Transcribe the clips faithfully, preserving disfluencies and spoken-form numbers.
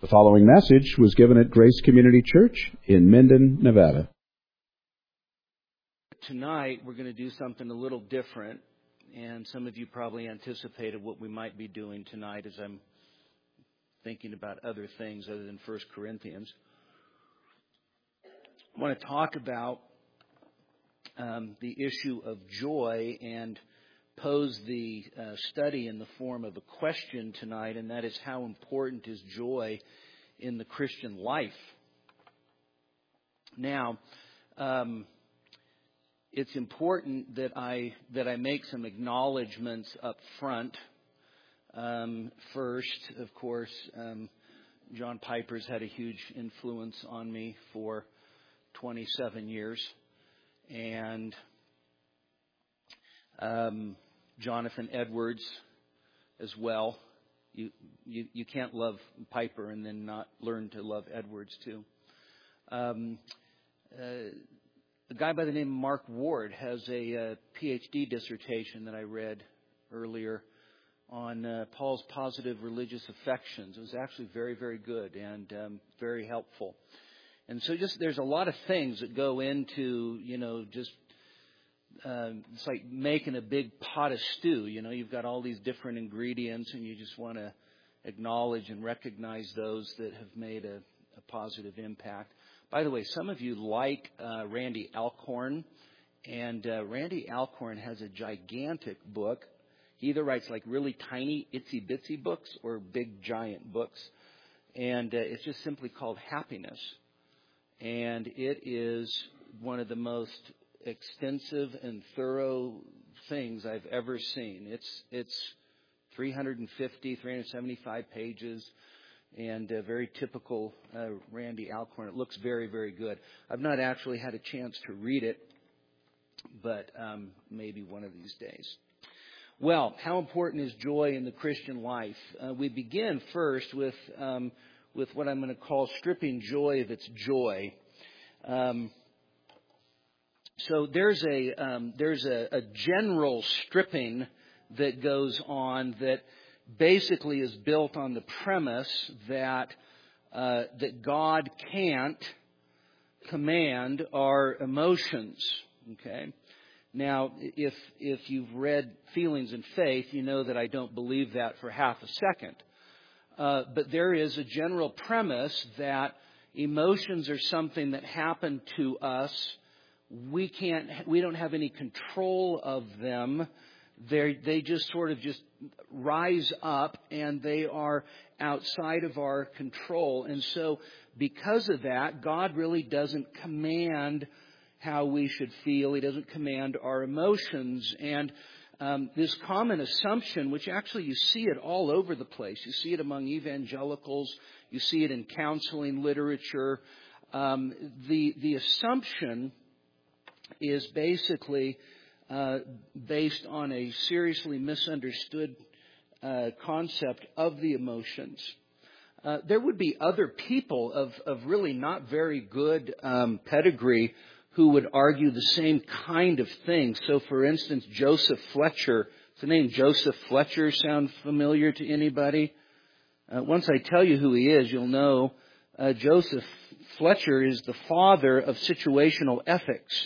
The following message was given at Grace Community Church in Minden, Nevada. Tonight, we're going to do something a little different, and some of you probably anticipated what we might be doing tonight as I'm thinking about other things other than First Corinthians. I want to talk about um, the issue of joy and pose the uh, study in the form of a question tonight, and that is, how important is joy in the Christian life? Now, um, it's important that I that I make some acknowledgments up front. Um, first, of course, um, John Piper's had a huge influence on me for twenty-seven years, and um, Jonathan Edwards as well. You, you you can't love Piper and then not learn to love Edwards too. Um, uh, a guy by the name of Mark Ward has a, a P H D dissertation that I read earlier on uh, Paul's positive religious affections. It was actually very, very good and um, very helpful. And so just there's a lot of things that go into, you know, just Uh, it's like making a big pot of stew. You know, you've got all these different ingredients, and you just want to acknowledge and recognize those that have made a, a positive impact. By the way, some of you like uh, Randy Alcorn, and uh, Randy Alcorn has a gigantic book. He either writes like really tiny, itsy-bitsy books or big, giant books, and uh, it's just simply called Happiness. And it is one of the most extensive and thorough things I've ever seen. It's it's three hundred fifty, three hundred seventy-five pages, and uh, very typical uh, Randy Alcorn. It looks very, very good. I've not actually had a chance to read it, but um, maybe one of these days. Well, how important is joy in the Christian life? Uh, we begin first with um, with what I'm going to call stripping joy of its joy. Um, So there's a um, there's a, a general stripping that goes on that basically is built on the premise that uh, that God can't command our emotions. Okay. Now, if if you've read Feelings and Faith, you know that I don't believe that for half a second. Uh, but there is a general premise that emotions are something that happen to us. We can't, we don't have any control of them. They they just sort of just rise up, and they are outside of our control. And so because of that, God really doesn't command how we should feel. He doesn't command our emotions. And um, this common assumption, which actually you see it all over the place. You see it among evangelicals. You see it in counseling literature. Um, the the assumption is basically uh, based on a seriously misunderstood uh, concept of the emotions. Uh, there would be other people of, of really not very good um, pedigree who would argue the same kind of thing. So, for instance, Joseph Fletcher. Does the name Joseph Fletcher sound familiar to anybody? Uh, once I tell you who he is, you'll know uh, Joseph Fletcher is the father of situational ethics.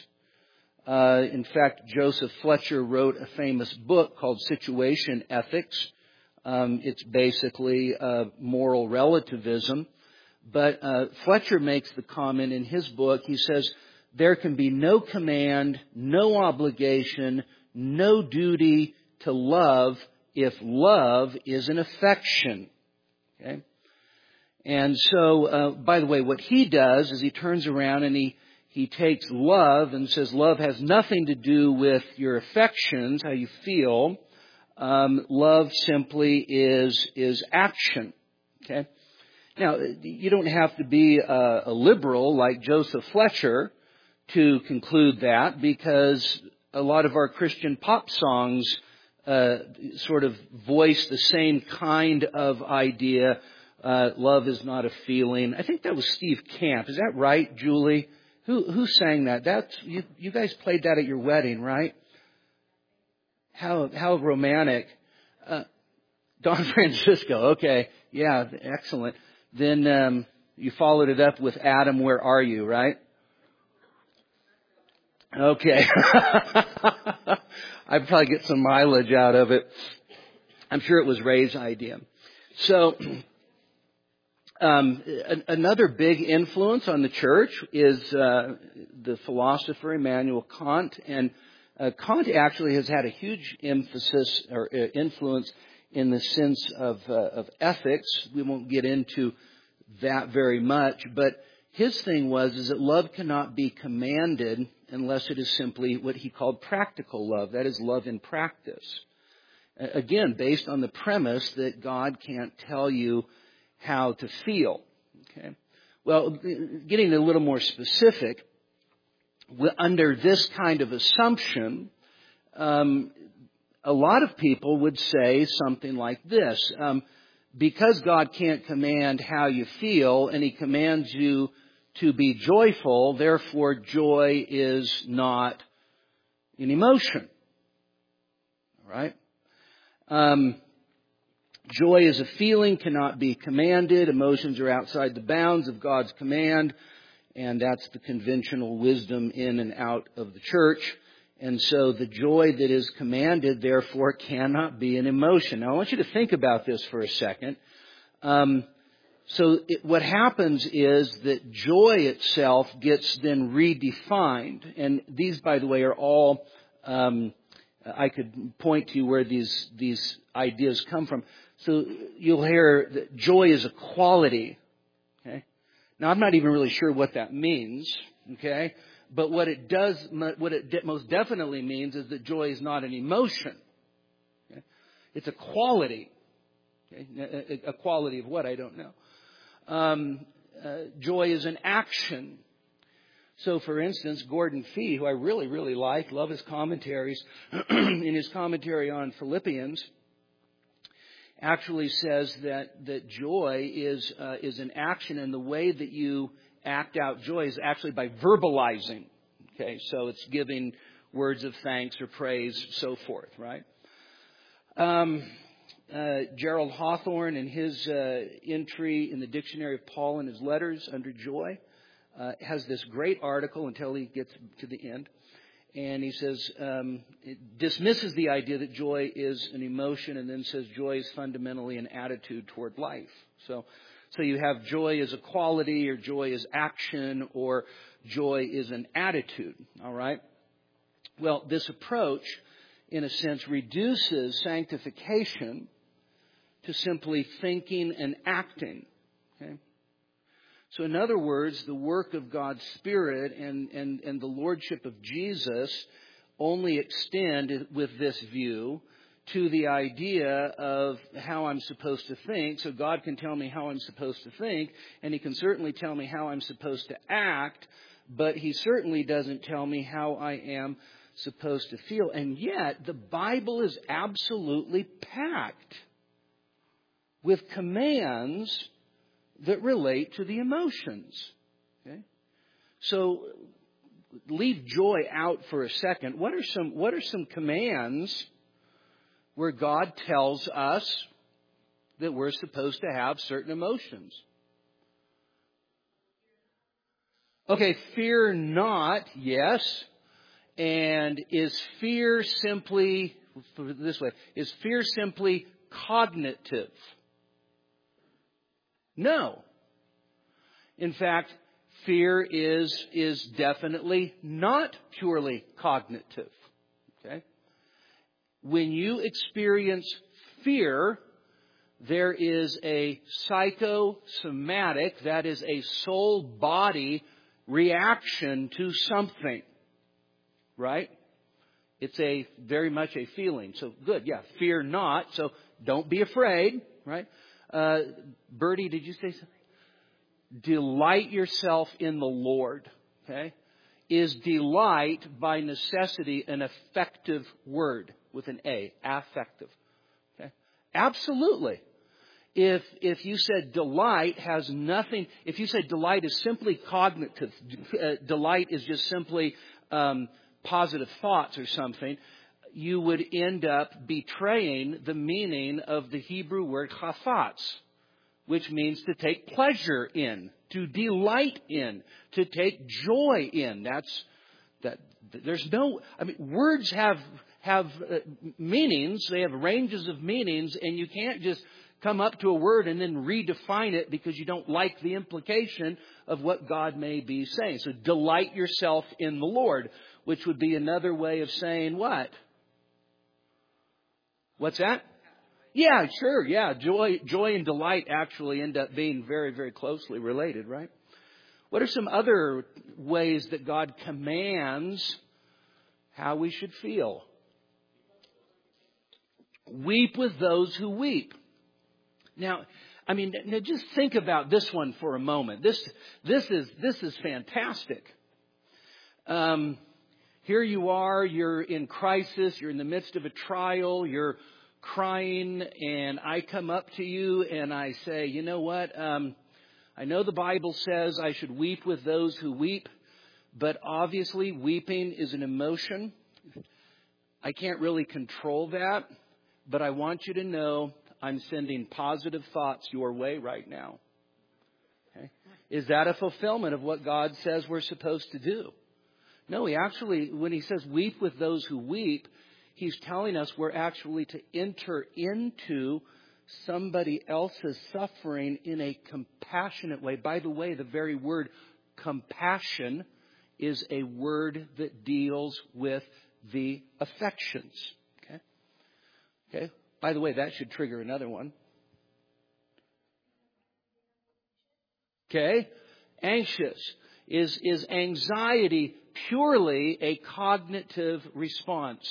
Uh, in fact, Joseph Fletcher wrote a famous book called Situation Ethics. Um, it's basically uh, moral relativism. But uh, Fletcher makes the comment in his book. He says, there can be no command, no obligation, no duty to love if love is an affection. Okay? And so, uh, by the way, what he does is he turns around and he He takes love and says love has nothing to do with your affections, how you feel. Um, love simply is is action. Okay. Now, you don't have to be a, a liberal like Joseph Fletcher to conclude that, because a lot of our Christian pop songs uh, sort of voice the same kind of idea. Uh, love is not a feeling. I think that was Steve Camp. Is that right, Julie? Who who sang that? That's you, you guys played that at your wedding, right? How how romantic. Uh, Don Francisco. Okay. Yeah, excellent. Then um, you followed it up with Adam, where are you, right? Okay. I'd probably get some mileage out of it. I'm sure it was Ray's idea. So, um, a- another big influence on the church is uh, the philosopher Immanuel Kant. And uh, Kant actually has had a huge emphasis or uh, influence in the sense of, uh, of ethics. We won't get into that very much, but his thing was is that love cannot be commanded unless it is simply what he called practical love. That is love in practice. Again, based on the premise that God can't tell you how to feel. Okay. Well, getting a little more specific, under this kind of assumption, um, a lot of people would say something like this. Um, because God can't command how you feel, and He commands you to be joyful, therefore joy is not an emotion. All right? Um, joy is a feeling, cannot be commanded. Emotions are outside the bounds of God's command, and that's the conventional wisdom in and out of the church. And so the joy that is commanded, therefore, cannot be an emotion. Now, I want you to think about this for a second. Um, so it, what happens is that joy itself gets then redefined. And these, by the way, are all, um, I could point to you where these, these ideas come from. So you'll hear that joy is a quality. Okay? Now, I'm not even really sure what that means. Okay? But what it does, what it most definitely means is that joy is not an emotion. Okay? It's a quality. Okay? A quality of what? I don't know. Um, uh, joy is an action. So, for instance, Gordon Fee, who I really, really like, love his commentaries, in his commentary on Philippians, actually says that, that joy is, uh, is an action, and the way that you act out joy is actually by verbalizing. Okay, so it's giving words of thanks or praise, so forth, right? Um, uh, Gerald Hawthorne, in his uh, entry in the Dictionary of Paul and his letters under joy, uh, has this great article until he gets to the end. And he says, um, it dismisses the idea that joy is an emotion, and then says joy is fundamentally an attitude toward life. So, So you have joy as a quality, or joy as action, or joy is an attitude. All right? Well, this approach, in a sense, reduces sanctification to simply thinking and acting. Okay? So in other words, the work of God's Spirit and, and, and the Lordship of Jesus only extend with this view to the idea of how I'm supposed to think. So God can tell me how I'm supposed to think, and He can certainly tell me how I'm supposed to act, but He certainly doesn't tell me how I am supposed to feel. And yet, the Bible is absolutely packed with commands that relate to the emotions. Okay? So, leave joy out for a second. What are some, what are some commands where God tells us that we're supposed to have certain emotions? Okay, fear not, yes. And is fear simply, this way, is fear simply cognitive? No. In fact, fear is, is definitely not purely cognitive. Okay? When you experience fear, there is a psychosomatic, that is a soul-body reaction to something. Right? It's a very much a feeling. So good, yeah, fear not. So don't be afraid, right? Uh, Bertie, did you say something? Delight yourself in the Lord. Okay? Is delight by necessity an affective word with an A? Affective. Okay? Absolutely. If if you said delight has nothing, if you said delight is simply cognitive, uh, delight is just simply um, positive thoughts or something, you would end up betraying the meaning of the Hebrew word chafetz, which means to take pleasure in, to delight in, to take joy in. That's that. There's no. I mean, words have have uh, meanings. They have ranges of meanings, and you can't just come up to a word and then redefine it because you don't like the implication of what God may be saying. So delight yourself in the Lord, which would be another way of saying what? What's that? Yeah, sure. Yeah. Joy, joy and delight actually end up being very, very closely related, right? What are some other ways that God commands how we should feel? Weep with those who weep. Now, I mean, now just think about this one for a moment. This, this is, this is fantastic. Um, here you are, you're in crisis, you're in the midst of a trial, you're crying, and I come up to you and I say, you know what? Um, I know the Bible says I should weep with those who weep, but obviously weeping is an emotion. I can't really control that, but I want you to know I'm sending positive thoughts your way right now. Okay? Is that a fulfillment of what God says we're supposed to do? No, he actually, when he says weep with those who weep, he's telling us we're actually to enter into somebody else's suffering in a compassionate way. By the way, the very word compassion is a word that deals with the affections. Okay? Okay? By the way, that should trigger another one. Okay? Anxious. Is, is anxiety purely a cognitive response?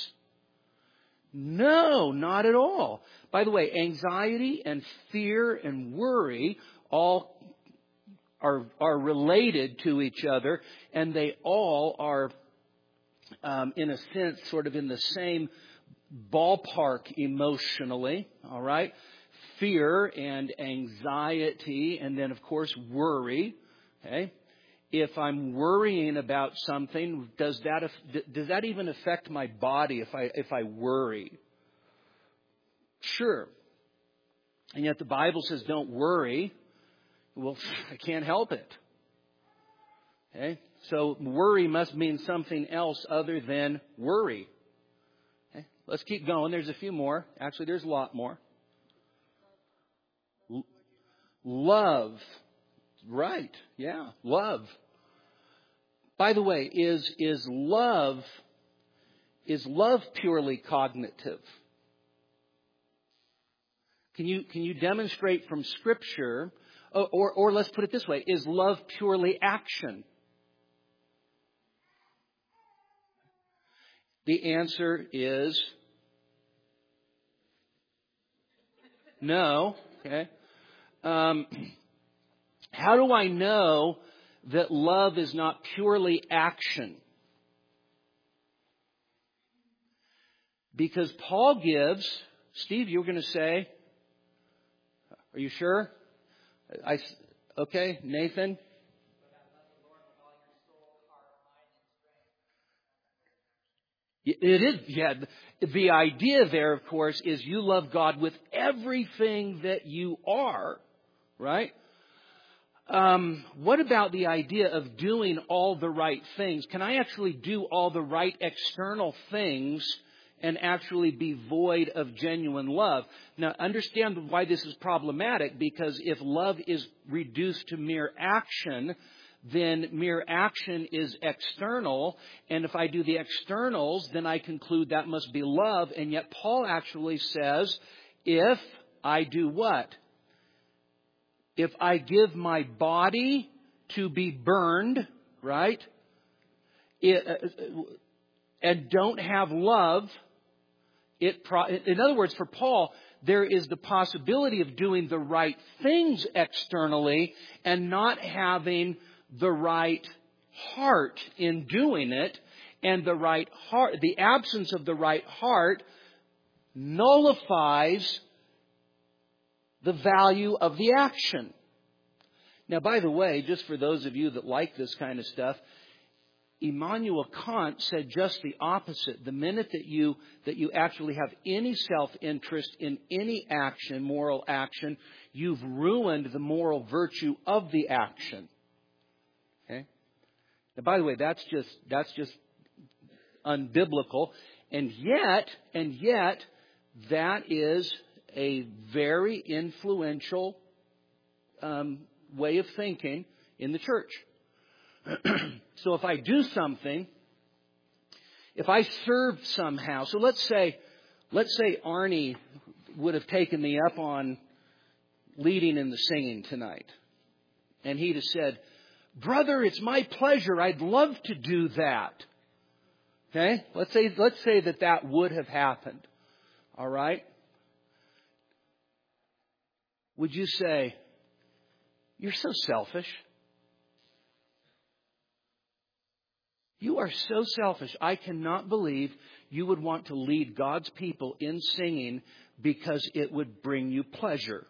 No, not at all. By the way, anxiety and fear and worry all are, are related to each other, and they all are, um, in a sense, sort of in the same ballpark emotionally, all right? Fear and anxiety, and then, of course, worry, okay? If I'm worrying about something, does that does that even affect my body if I if I worry? Sure. And yet the Bible says don't worry. Well, I can't help it. Okay? So worry must mean something else other than worry. Okay? Let's keep going. There's a few more. Actually, there's a lot more. L- love. Right. Yeah. Love. By the way, is is love is love purely cognitive? Can you can you demonstrate from Scripture, or, or or let's put it this way: is love purely action? The answer is no. Okay. Um, how do I know that love is not purely action? Because Paul gives, Steve, you were going to say, are you sure? I, okay, Nathan? It is, yeah. The idea there, of course, is you love God with everything that you are, right? Um, what about the idea of doing all the right things? Can I actually do all the right external things and actually be void of genuine love? Now, understand why this is problematic, because if love is reduced to mere action, then mere action is external. And if I do the externals, then I conclude that must be love. And yet Paul actually says, if I do what? If I give my body to be burned, right, it, uh, and don't have love, it. Pro- in other words, for Paul, there is the possibility of doing the right things externally and not having the right heart in doing it. And the right heart, the absence of the right heart nullifies the value of the action. Now, by the way, just for those of you that like this kind of stuff, Immanuel Kant said just the opposite. The minute that you that you actually have any self-interest in any action, moral action, you've ruined the moral virtue of the action. Okay? Now, by the way, that's just that's just unbiblical, and yet, and yet, that is a very influential um, way of thinking in the church. So if I do something, if I serve somehow, so let's say, let's say Arnie would have taken me up on leading in the singing tonight, and he'd have said, "Brother, it's my pleasure. I'd love to do that." Okay? Let's say, let's say that that would have happened. All right? Would you say, "You're so selfish. You are so selfish. I cannot believe you would want to lead God's people in singing because it would bring you pleasure"?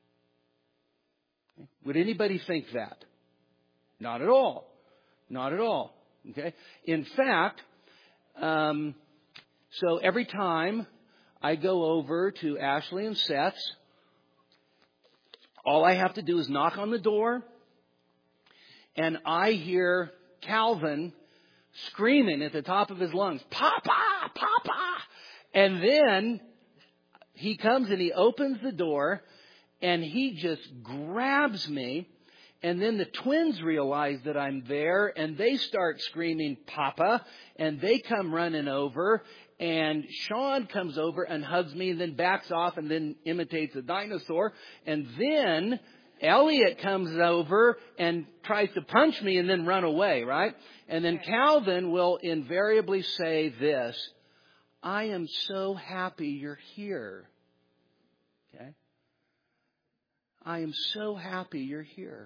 Would anybody think that? Not at all. Not at all. Okay? In fact, um, so every time I go over to Ashley and Seth's, all I have to do is knock on the door, and I hear Calvin screaming at the top of his lungs, "Papa! Papa!" And then he comes and he opens the door, and he just grabs me. And then the twins realize that I'm there, and they start screaming, "Papa!" And they come running over, and Sean comes over and hugs me and then backs off and then imitates a dinosaur. And then Elliot comes over and tries to punch me and then run away, right? And then Calvin will invariably say this, "I am so happy you're here." Okay? I am so happy you're here.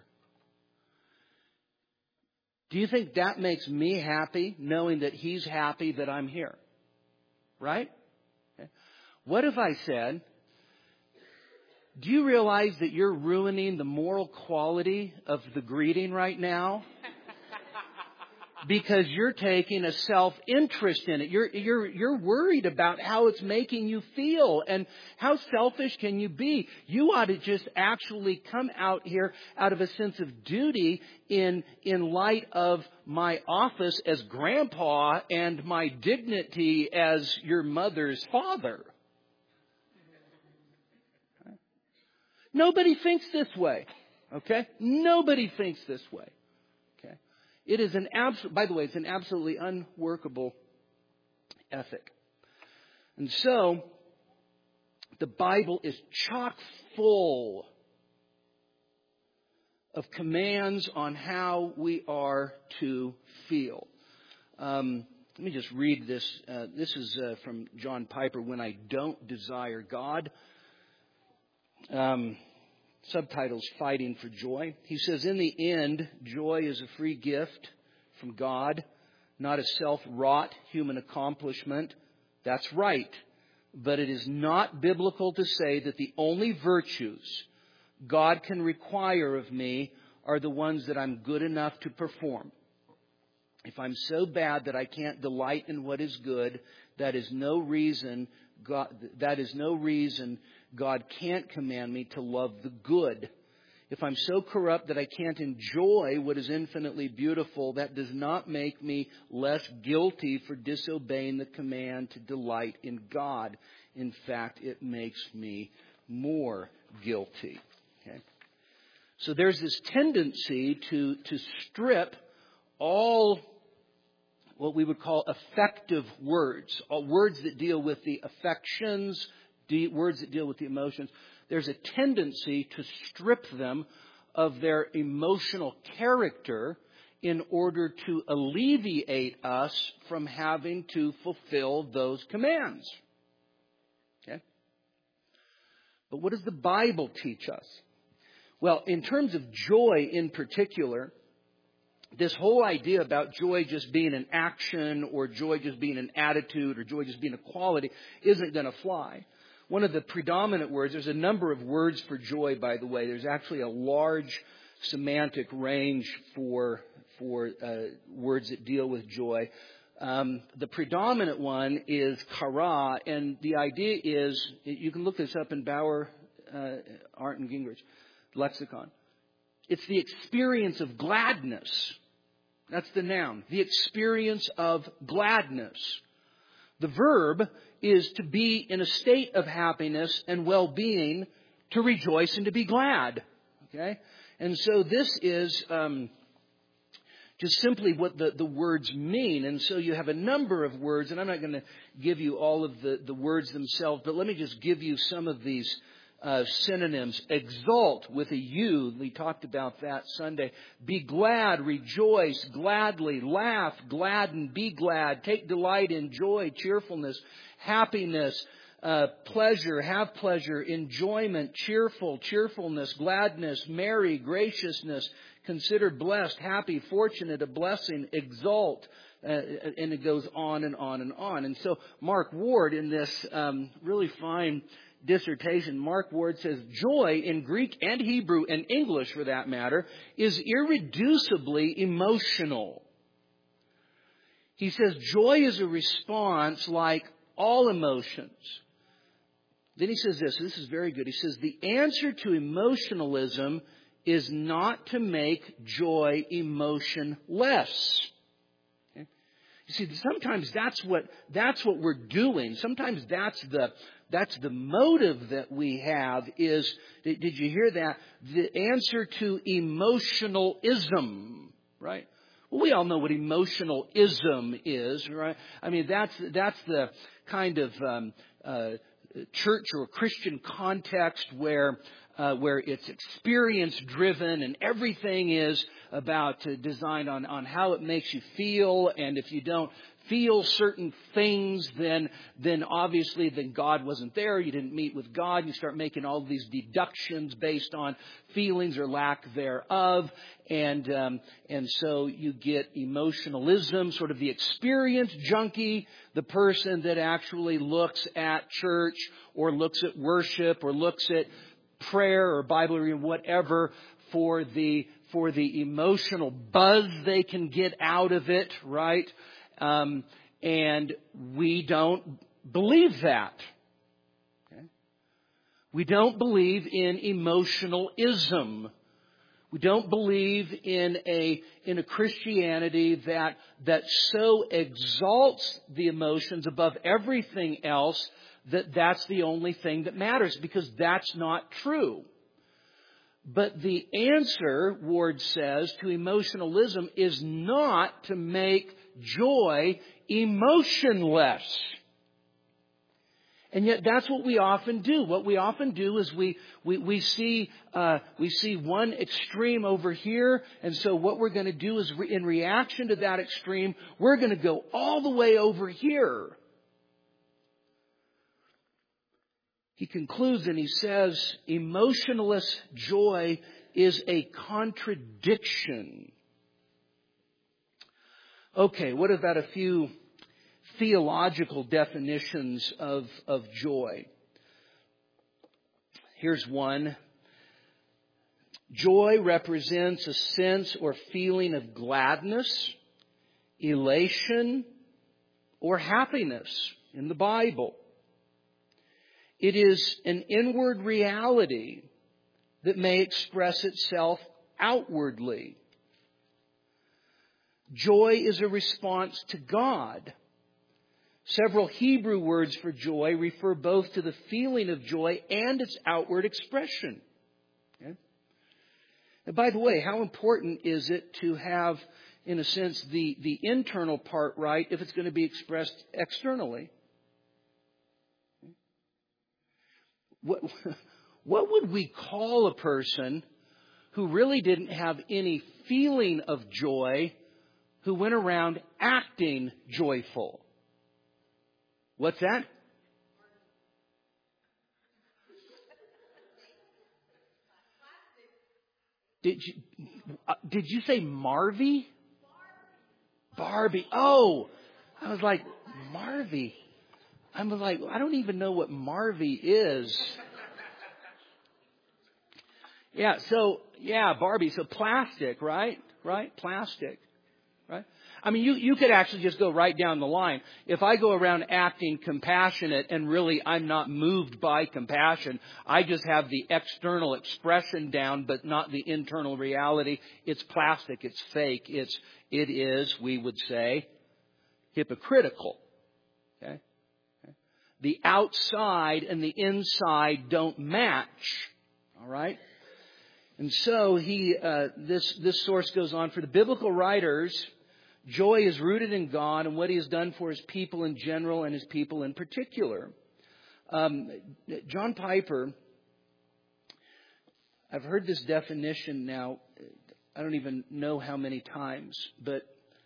Do you think that makes me happy, knowing that he's happy that I'm here? Right? Okay. What if I said, "Do you realize that you're ruining the moral quality of the greeting right now? Because you're taking a self-interest in it. You're, you're, you're worried about how it's making you feel. And how selfish can you be? You ought to just actually come out here out of a sense of duty in, in light of my office as grandpa and my dignity as your mother's father." Nobody thinks this way. Okay? Nobody thinks this way. It is an absolute, by the way, it's an absolutely unworkable ethic. And so, the Bible is chock full of commands on how we are to feel. Um, let me just read this. Uh, this is uh, from John Piper, "When I Don't Desire God." Um, Subtitles, "Fighting for Joy." He says, "In the end, joy is a free gift from God, not a self-wrought human accomplishment. That's right. But it is not biblical to say that the only virtues God can require of me are the ones that I'm good enough to perform. If I'm so bad that I can't delight in what is good, that is no reason God, that is no reason God can't command me to love the good. If I'm so corrupt that I can't enjoy what is infinitely beautiful, that does not make me less guilty for disobeying the command to delight in God. In fact, it makes me more guilty." Okay? So there's this tendency to, to strip all what we would call affective words, all words that deal with the affections, de- words that deal with the emotions. There's a tendency to strip them of their emotional character in order to alleviate us from having to fulfill those commands. Okay? But what does the Bible teach us? Well, in terms of joy in particular, this whole idea about joy just being an action or joy just being an attitude or joy just being a quality isn't going to fly. One of the predominant words, there's a number of words for joy, by the way. There's actually a large semantic range for for uh, words that deal with joy. Um, the predominant one is kara, and the idea is, you can look this up in Bauer uh, Arndt Gingrich lexicon. It's the experience of gladness. That's the noun. The experience of gladness. The verb is to be in a state of happiness and well-being, to rejoice and to be glad. Okay? And so this is um, just simply what the, the words mean. And so you have a number of words, and I'm not going to give you all of the, the words themselves, but let me just give you some of these Uh, synonyms. Exult with a U. We talked about that Sunday. Be glad, rejoice, gladly, laugh, gladden, be glad, take delight in joy, cheerfulness, happiness, uh, pleasure, have pleasure, enjoyment, cheerful, cheerfulness, gladness, merry, graciousness, considered blessed, happy, fortunate, a blessing, exult. Uh, and it goes on and on and on. And so Mark Ward, in this um, really fine dissertation, Mark Ward says, joy in Greek and Hebrew and English, for that matter, is irreducibly emotional. He says joy is a response like all emotions. Then he says this, this is very good. He says the answer to emotionalism is not to make joy emotionless. Okay? You see, sometimes that's what that's what we're doing. Sometimes that's the That's the motive that we have is, did you hear that? The answer to emotionalism, right? Well, we all know what emotionalism is, right? I mean, that's that's the kind of um, uh, church or Christian context where uh, where it's experience driven and everything is about uh, designed on on how it makes you feel, and if you don't feel certain things, then then obviously then God wasn't there. You didn't meet with God. You start making all these deductions based on feelings or lack thereof, and um, and so you get emotionalism, sort of the experience junkie, the person that actually looks at church or looks at worship or looks at prayer or Bible reading, whatever, for the for the emotional buzz they can get out of it, right? Um, and we don't believe that. Okay? We don't believe in emotionalism. We don't believe in a in a Christianity that that so exalts the emotions above everything else that that's the only thing that matters, because that's not true. But the answer, Ward says, to emotionalism is not to make joy emotionless. And yet that's what we often do. What we often do is we we, we see uh, we see one extreme over here, and so what we're going to do is re- in reaction to that extreme, we're going to go all the way over here. He concludes and he says, emotionless joy is a contradiction. Okay, what about a few theological definitions of, of joy? Here's one. Joy represents a sense or feeling of gladness, elation, or happiness in the Bible. It is an inward reality that may express itself outwardly. Joy is a response to God. Several Hebrew words for joy refer both to the feeling of joy and its outward expression. Okay? And by the way, how important is it to have, in a sense, the, the internal part right if it's going to be expressed externally? What, what would we call a person who really didn't have any feeling of joy, who went around acting joyful? What's that? Did you uh, did you say Marvy? Barbie. Oh, I was like, Marvy. I'm like, I don't even know what Marvy is. Yeah, so, yeah, Barbie. So plastic, right? Right? Plastic. right? I mean, you, you could actually just go right down the line. If I go around acting compassionate and really I'm not moved by compassion, I just have the external expression down, but not the internal reality. It's plastic. It's fake. It's, it is, we would say, hypocritical. Okay? The outside and the inside don't match. All right? And so he, uh, this, this source goes on. For the biblical writers, joy is rooted in God and what He has done for His people in general and His people in particular. Um, John Piper, I've heard this definition now, I don't even know how many times, but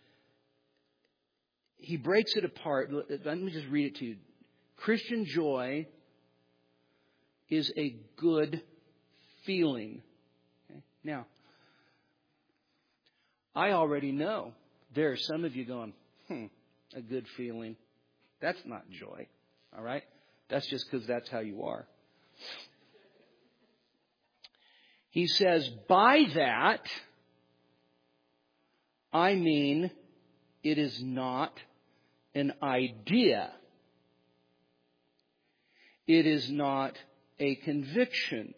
he breaks it apart. Let me just read it to you. Christian joy is a good feeling. Okay? Now, I already know there are some of you going, hmm, a good feeling. That's not joy. All right? That's just because that's how you are. He says, by that, I mean, it is not an idea. It is not a conviction.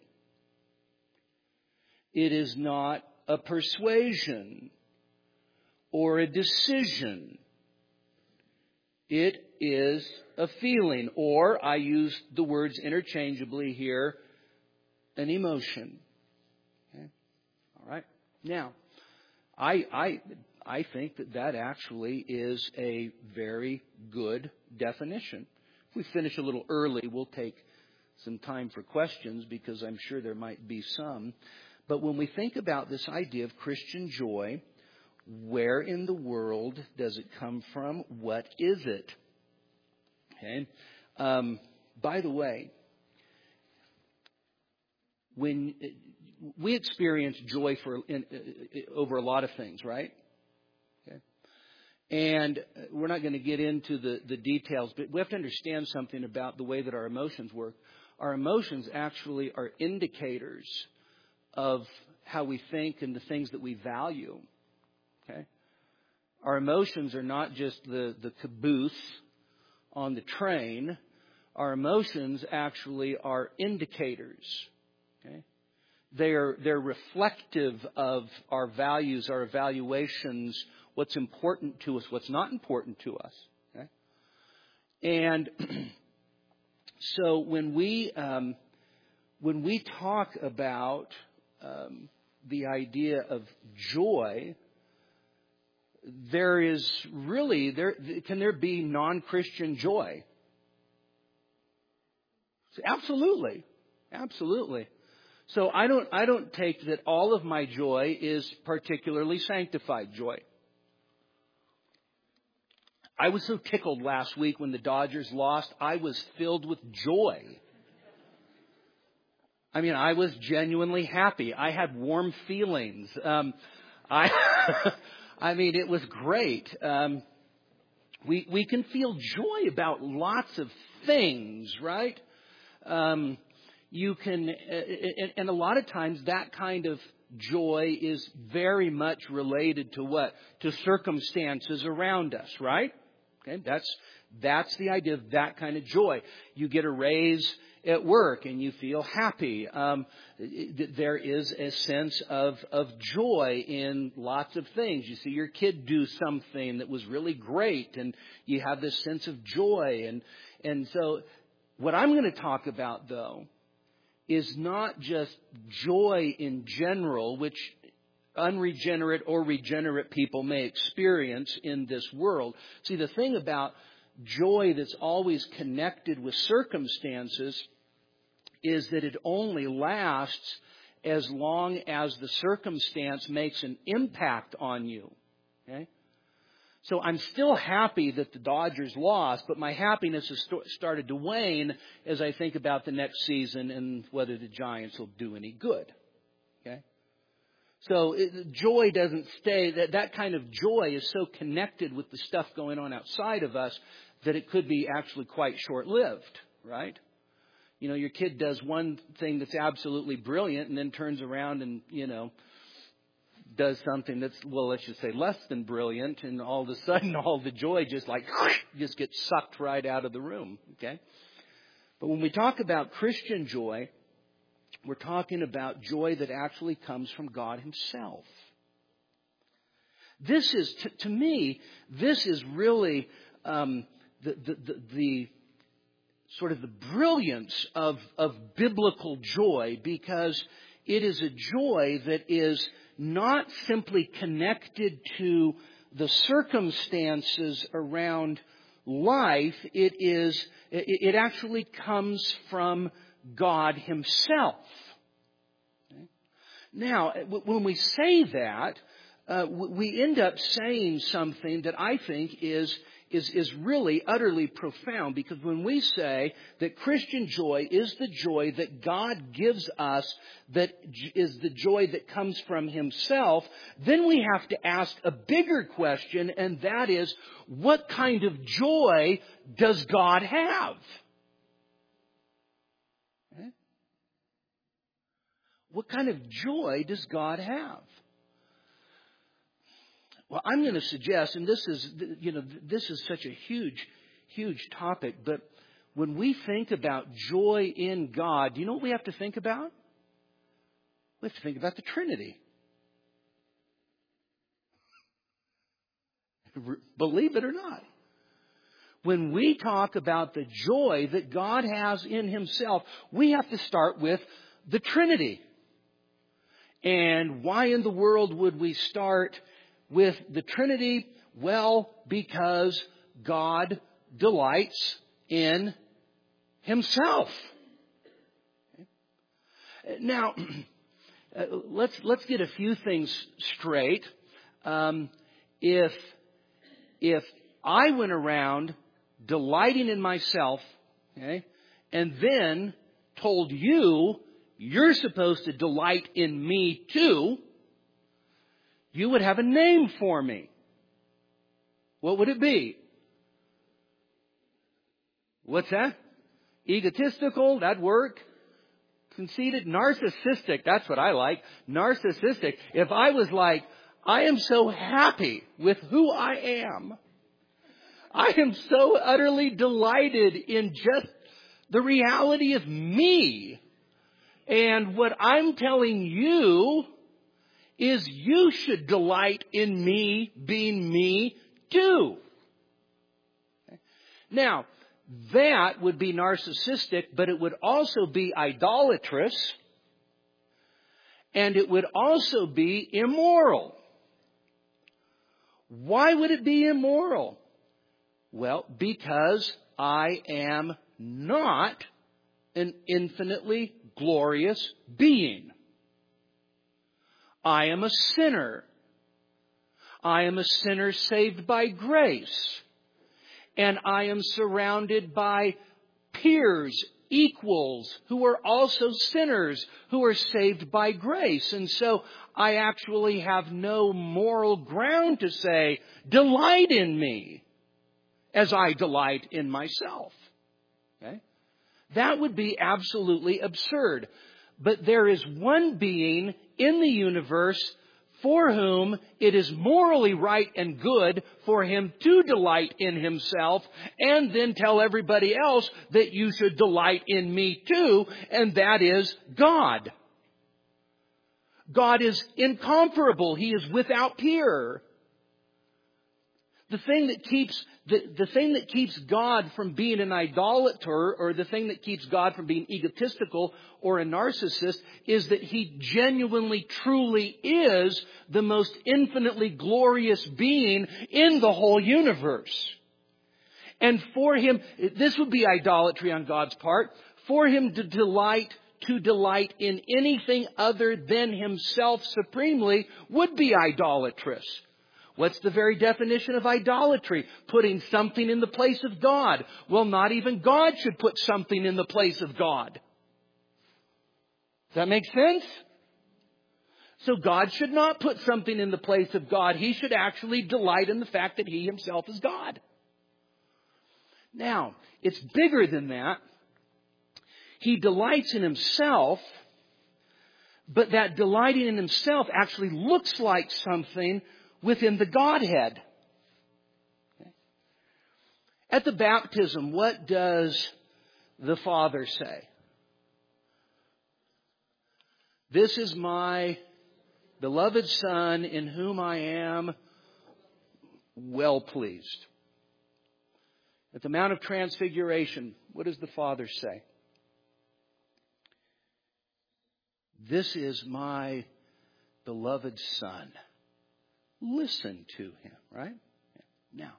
It is not a persuasion or a decision. It is a feeling, or I use the words interchangeably here, an emotion. Okay? All right. Now, I I I think that that actually is a very good definition. If we finish a little early, we'll take some time for questions because I'm sure there might be some. But when we think about this idea of Christian joy, where in the world does it come from? What is it? Okay. Um, by the way, when we experience joy for in, over a lot of things, right? Okay. And we're not going to get into the, the details, but we have to understand something about the way that our emotions work. Our emotions actually are indicators of how we think and the things that we value. Okay? Our emotions are not just the, the caboose on the train. Our emotions actually are indicators. Okay? They're, they're reflective of our values, our evaluations, what's important to us, what's not important to us. Okay? And so when we, um, when we talk about um, the idea of joy, there is really, there can there be non-Christian joy? Absolutely. Absolutely. So I don't I don't take that all of my joy is particularly sanctified joy. I was so tickled last week when the Dodgers lost. I was filled with joy. I mean, I was genuinely happy. I had warm feelings. Um, I I mean, it was great. Um, we we can feel joy about lots of things, right? Um, you can, and, and a lot of times that kind of joy is very much related to what? To circumstances around us, right? Okay, that's that's the idea of that kind of joy. You get a raise at work and you feel happy. Um, there is a sense of, of joy in lots of things. You see your kid do something that was really great and you have this sense of joy. And, and so what I'm going to talk about, though, is not just joy in general, which unregenerate or regenerate people may experience in this world. See, the thing about joy that's always connected with circumstances is that it only lasts as long as the circumstance makes an impact on you. Okay? So I'm still happy that the Dodgers lost, but my happiness has st- started to wane as I think about the next season and whether the Giants will do any good. Okay? So it, joy doesn't stay, that, that kind of joy is so connected with the stuff going on outside of us that it could be actually quite short-lived, right? You know, your kid does one thing that's absolutely brilliant and then turns around and, you know, does something that's, well, let's just say less than brilliant, and all of a sudden all the joy just like just gets sucked right out of the room. Okay? But when we talk about Christian joy, we're talking about joy that actually comes from God Himself. This is, to, to me, this is really um, the, the, the, the sort of the brilliance of, of biblical joy, because it is a joy that is not simply connected to the circumstances around life. It is, it, it actually comes from God Himself. Okay? Now, when we say that, uh, we end up saying something that I think is Is, is really utterly profound, because when we say that Christian joy is the joy that God gives us, that is the joy that comes from Himself, then we have to ask a bigger question, and that is, what kind of joy does God have? Okay? What kind of joy does God have? Well, I'm going to suggest, and this is, you know, this is such a huge, huge topic, but when we think about joy in God, do you know what we have to think about? We have to think about the Trinity. Believe it or not. When we talk about the joy that God has in Himself, we have to start with the Trinity. And why in the world would we start with the Trinity? Well, because God delights in Himself. Now, let's let's get a few things straight. Um, if if I went around delighting in myself, okay, and then told you you're supposed to delight in me too, you would have a name for me. What would it be? What's that? Egotistical, that'd work. Conceited, narcissistic, that's what I like. Narcissistic. If I was like, I am so happy with who I am. I am so utterly delighted in just the reality of me. And what I'm telling you is you should delight in me being me too. Okay. Now, that would be narcissistic, but it would also be idolatrous, and it would also be immoral. Why would it be immoral? Well, because I am not an infinitely glorious being. I am a sinner. I am a sinner saved by grace. And I am surrounded by peers, equals, who are also sinners, who are saved by grace. And so I actually have no moral ground to say, delight in me as I delight in myself. Okay? That would be absolutely absurd. But there is one being in the universe for whom it is morally right and good for Him to delight in Himself, and then tell everybody else that you should delight in me too, and that is God. God is incomparable. He is without peer. The thing that keeps the, the thing that keeps God from being an idolater, or the thing that keeps God from being egotistical or a narcissist, is that He genuinely, truly is the most infinitely glorious being in the whole universe. And for Him, this would be idolatry on God's part, for Him to delight to delight in anything other than Himself supremely would be idolatrous. What's the very definition of idolatry? Putting something in the place of God. Well, not even God should put something in the place of God. Does that make sense? So God should not put something in the place of God. He should actually delight in the fact that He Himself is God. Now, it's bigger than that. He delights in Himself but that delighting in himself actually looks like something within the Godhead. Okay. At the baptism, what does the Father say? This is my beloved Son in whom I am well pleased. At the Mount of Transfiguration, what does the Father say? This is my beloved Son. Listen to him, right? Now,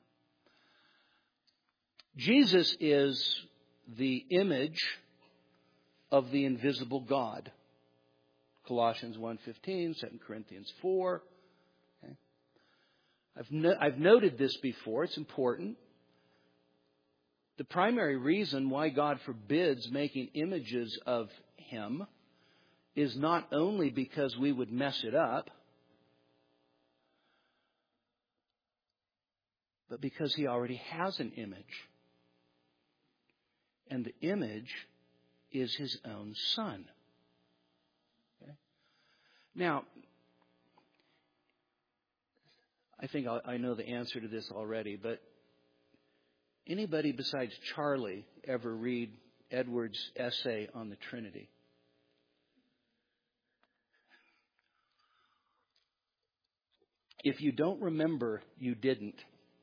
Jesus is the image of the invisible God. Colossians one fifteen, Second Corinthians four. Okay. I've, no, I've noted this before. It's important. The primary reason why God forbids making images of him is not only because we would mess it up, but because he already has an image. And the image is his own Son. Okay? Now, I think I know the answer to this already, but anybody besides Charlie ever read Edwards' essay on the Trinity? If you don't remember, you didn't.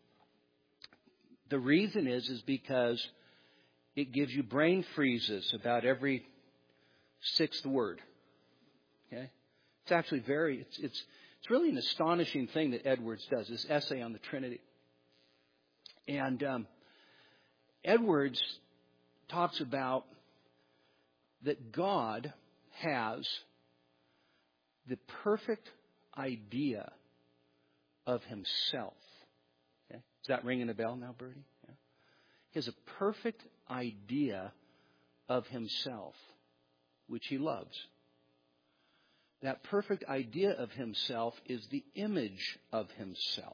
The reason is, is because it gives you brain freezes about every sixth word. Okay? It's actually very, it's, it's, it's really an astonishing thing that Edwards does, this essay on the Trinity. And um, Edwards talks about that God has the perfect idea of himself. Okay? Is that ringing a bell now, Bertie? Yeah. He has a perfect idea of himself, which he loves. That perfect idea of himself is the image of himself,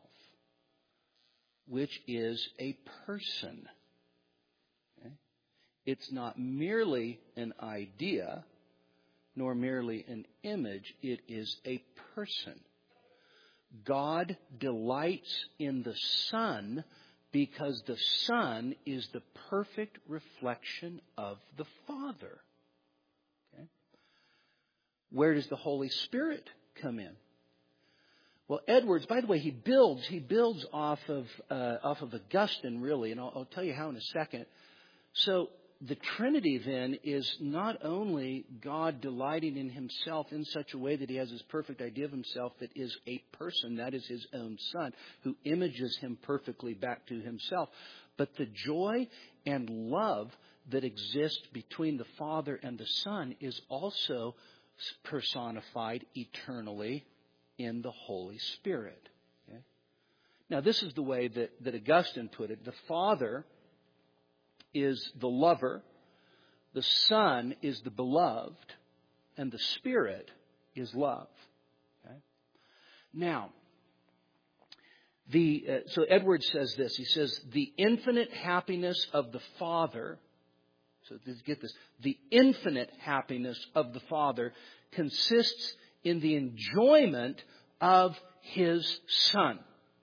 which is a person. Okay? It's not merely an idea, nor merely an image. It is a person. God delights in the Son because the Son is the perfect reflection of the Father. Okay? Where does the Holy Spirit come in? Well, Edwards, by the way, he builds he builds off of uh, off of Augustine, really, and I'll, I'll tell you how in a second. So the Trinity then is not only God delighting in himself in such a way that he has his perfect idea of himself that is a person, that is his own Son, who images him perfectly back to himself, but the joy and love that exists between the Father and the Son is also personified eternally in the Holy Spirit. Okay? Now, this is the way that, that Augustine put it. The Father is the lover, the Son is the beloved, and the Spirit is love. Okay? Now, the uh, so Edwards says this. He says, the infinite happiness of the Father, so get this, the infinite happiness of the Father consists in the enjoyment of his Son.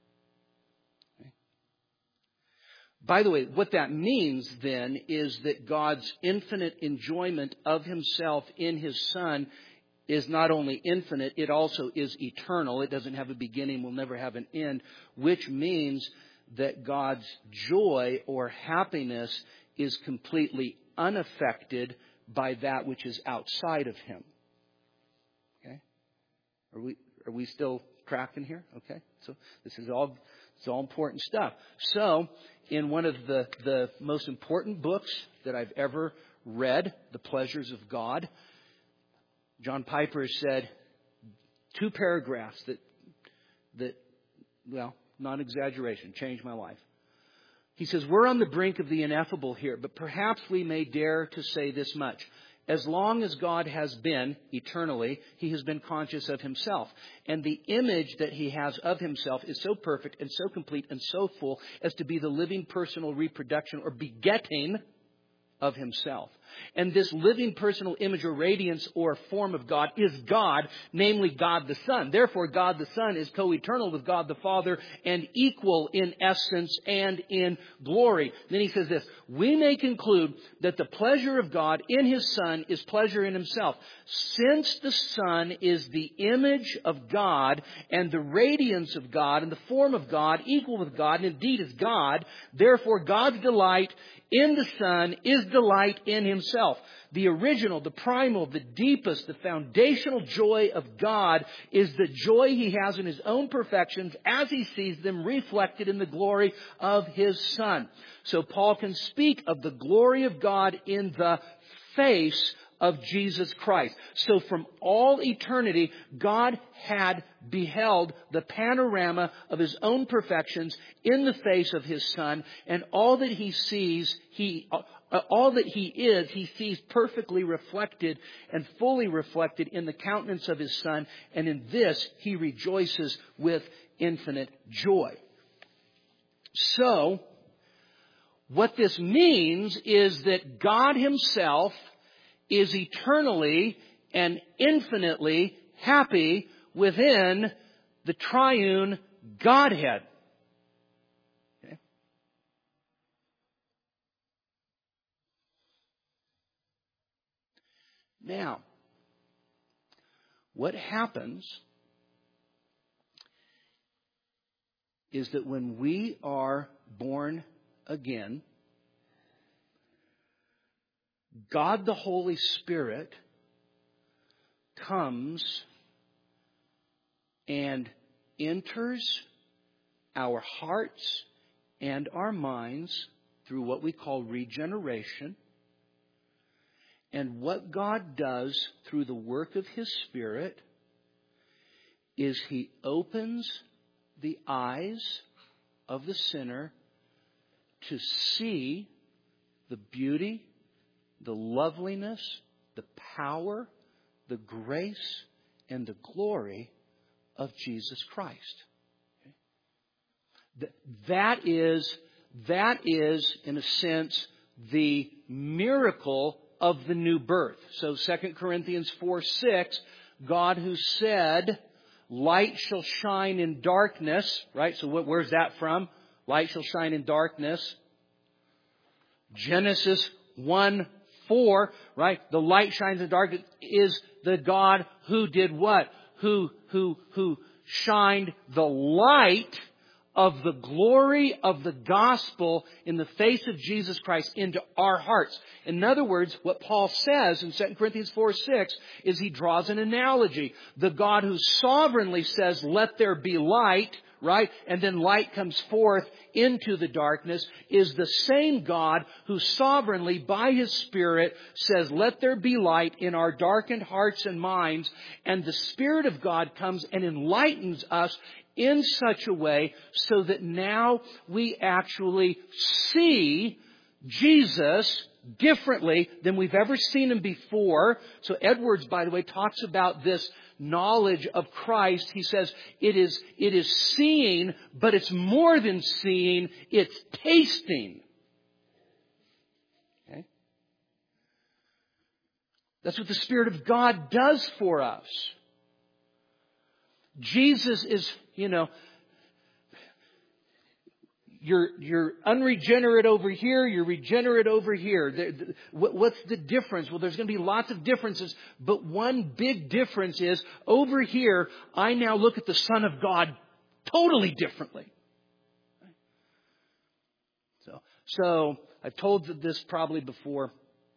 By the way, what that means then is that God's infinite enjoyment of himself in his Son is not only infinite, it also is eternal. It doesn't have a beginning, will never have an end, which means that God's joy or happiness is completely unaffected by that which is outside of him. Okay? Are we are we still tracking here? Okay? So this is all it's all important stuff. So, in one of the, the most important books that I've ever read, The Pleasures of God, John Piper has said two paragraphs that, that, well, not exaggeration, changed my life. He says, we're on the brink of the ineffable here, but perhaps we may dare to say this much. As long as God has been eternally, he has been conscious of himself. And the image that he has of himself is so perfect and so complete and so full as to be the living personal reproduction or begetting of himself. And this living personal image or radiance or form of God is God, namely God the Son. Therefore, God the Son is co-eternal with God the Father and equal in essence and in glory. Then he says this, we may conclude that the pleasure of God in His Son is pleasure in Himself. Since the Son is the image of God and the radiance of God and the form of God, equal with God, and indeed is God, therefore God's delight in the Son is delight in Himself. The original, the primal, the deepest, the foundational joy of God is the joy He has in His own perfections as He sees them reflected in the glory of His Son. So Paul can speak of the glory of God in the face of Jesus Christ. So from all eternity, God had beheld the panorama of His own perfections in the face of His Son, and all that He sees, He, uh, all that He is, He sees perfectly reflected and fully reflected in the countenance of His Son, and in this He rejoices with infinite joy. So, what this means is that God Himself is eternally and infinitely happy within the triune Godhead. Okay. Now, what happens is that when we are born again, God the Holy Spirit comes and enters our hearts and our minds through what we call regeneration. And what God does through the work of His Spirit is He opens the eyes of the sinner to see the beauty, the loveliness, the power, the grace, and the glory of Jesus Christ. Okay? That is, that is, in a sense, the miracle of the new birth. So Second Corinthians four six, God who said, light shall shine in darkness, right? So what, where's that from? Light shall shine in darkness. Genesis one four, right? The light shines in darkness is the God who did what? Who, who, who shined the light of the glory of the gospel in the face of Jesus Christ into our hearts. In other words, what Paul says in Second Corinthians four six is he draws an analogy. The God who sovereignly says, let there be light, right? And then light comes forth into the darkness is the same God who sovereignly by His Spirit says, let there be light in our darkened hearts and minds. And the Spirit of God comes and enlightens us in such a way so that now we actually see Jesus differently than we've ever seen Him before. So Edwards, by the way, talks about this knowledge of Christ. He says it is, it is seeing, but it's more than seeing, it's tasting. Okay? That's what the Spirit of God does for us. Jesus is, you know, You're, you're unregenerate over here, you're regenerate over here. The, the, what's the difference? Well, there's going to be lots of differences, but one big difference is over here, I now look at the Son of God totally differently. So, so I've told this probably before,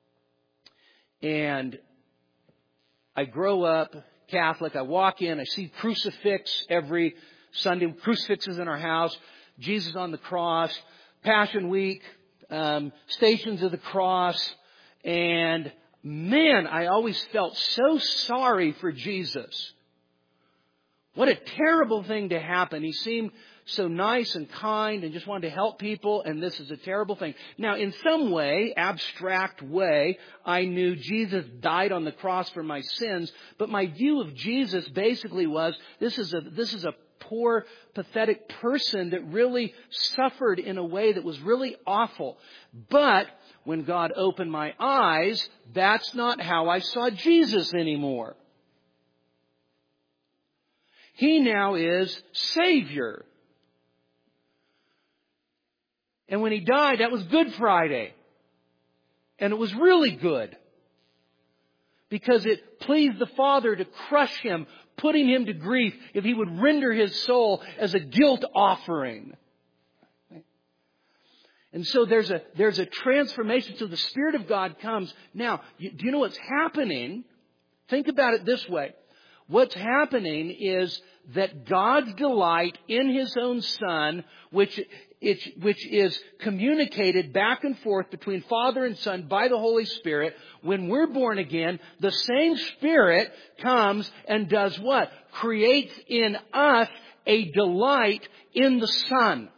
and I grow up Catholic, I walk in, I see crucifix every Sunday, crucifixes in our house. Jesus on the cross, Passion Week, um, Stations of the Cross, and man, I always felt so sorry for Jesus. What a terrible thing to happen. He seemed so nice and kind and just wanted to help people, and this is a terrible thing. Now, in some way, abstract way, I knew Jesus died on the cross for my sins, but my view of Jesus basically was, this is a, this is a poor, pathetic person that really suffered in a way that was really awful. But when God opened my eyes, that's not how I saw Jesus anymore. He now is Savior. And when He died, that was Good Friday. And it was really good. Because it pleased the Father to crush Him, putting Him to grief if He would render His soul as a guilt offering. And so there's a, there's a transformation. So the Spirit of God comes. Now, you, do you know what's happening? Think about it this way. What's happening is that God's delight in His own Son, which, it, which is communicated back and forth between Father and Son by the Holy Spirit, when we're born again, the same Spirit comes and does what? Creates in us a delight in the Son.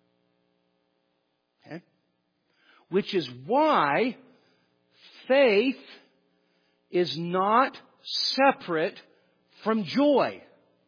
Okay? Which is why faith is not separate from joy.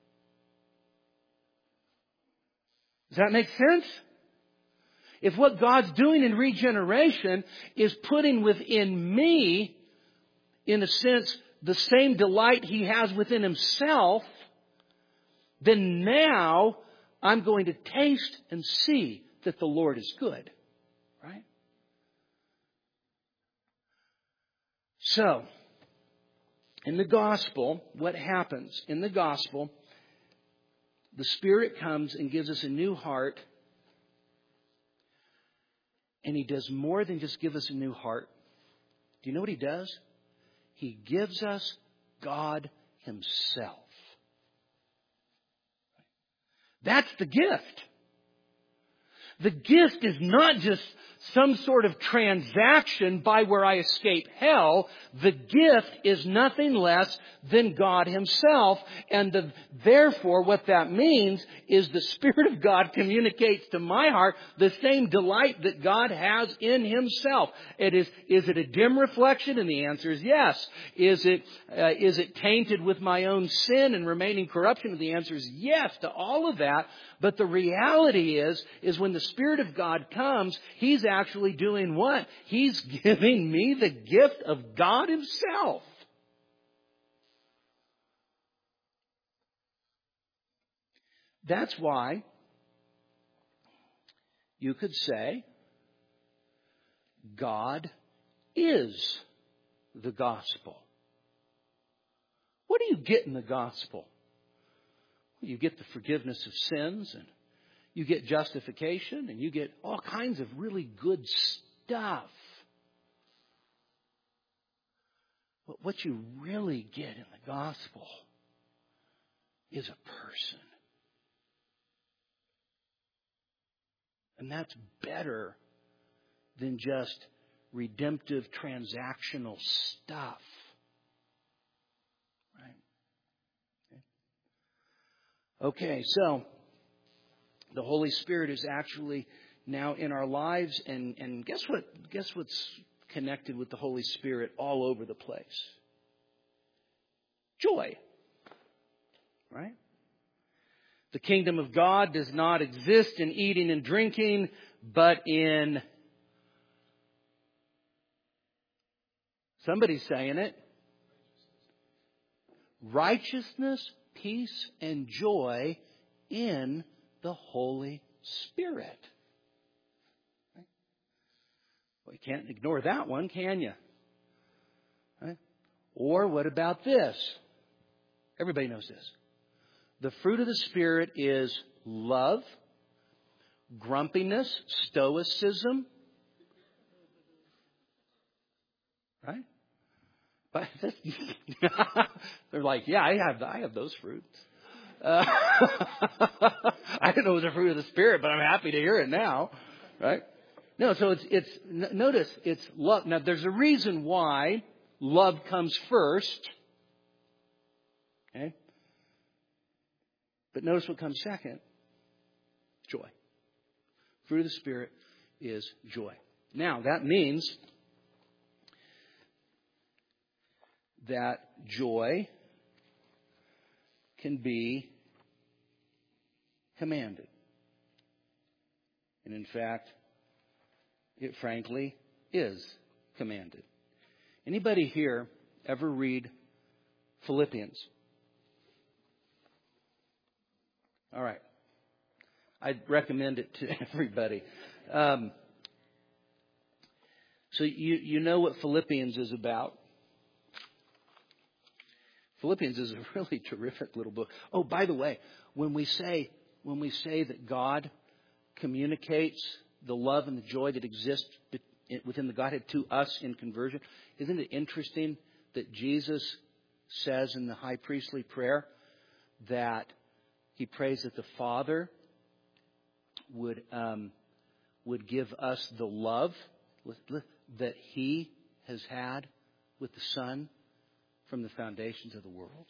Does that make sense? If what God's doing in regeneration is putting within me, in a sense, the same delight He has within Himself, then now I'm going to taste and see that the Lord is good. Right? So, in the gospel, what happens? In the gospel, the Spirit comes and gives us a new heart. And He does more than just give us a new heart. Do you know what He does? He gives us God Himself. That's the gift. The gift is not just some sort of transaction by where I escape hell. The gift is nothing less than God Himself. And the, therefore, what that means is the Spirit of God communicates to my heart the same delight that God has in Himself. It is, is it a dim reflection? And the answer is yes. Is it, uh, is it tainted with my own sin and remaining corruption? And the answer is yes to all of that. But the reality is, is when the Spirit of God comes, He's actually doing what? He's giving me the gift of God Himself. That's why you could say God is the gospel. What do you get in the gospel? You get the forgiveness of sins, and you get justification, and you get all kinds of really good stuff. But what you really get in the gospel is a person. And that's better than just redemptive transactional stuff. Okay, so the Holy Spirit is actually now in our lives, and, and guess what? Guess what's connected with the Holy Spirit all over the place? Joy. Right? The kingdom of God does not exist in eating and drinking, but in... Somebody's saying it. Righteousness, peace, and joy in the Holy Spirit. Right? Well, you can't ignore that one, can you? Right? Or what about this? Everybody knows this. The fruit of the Spirit is love, grumpiness, stoicism. Right? But they're like, yeah, I have I have those fruits. Uh, I didn't know it was a fruit of the Spirit, but I'm happy to hear it now. Right? No, so it's it's notice it's love. Now there's a reason why love comes first. Okay? But notice what comes second. Joy. Fruit of the Spirit is joy. Now, that means that joy can be commanded. And in fact, it frankly is commanded. Anybody here ever read Philippians? All right. I'd recommend it to everybody. Um, so you, you know what Philippians is about. Philippians is a really terrific little book. Oh, by the way, when we say when we say that God communicates the love and the joy that exists within the Godhead to us in conversion, isn't it interesting that Jesus says in the high priestly prayer that He prays that the Father would um, would give us the love that He has had with the Son from the foundations of the world?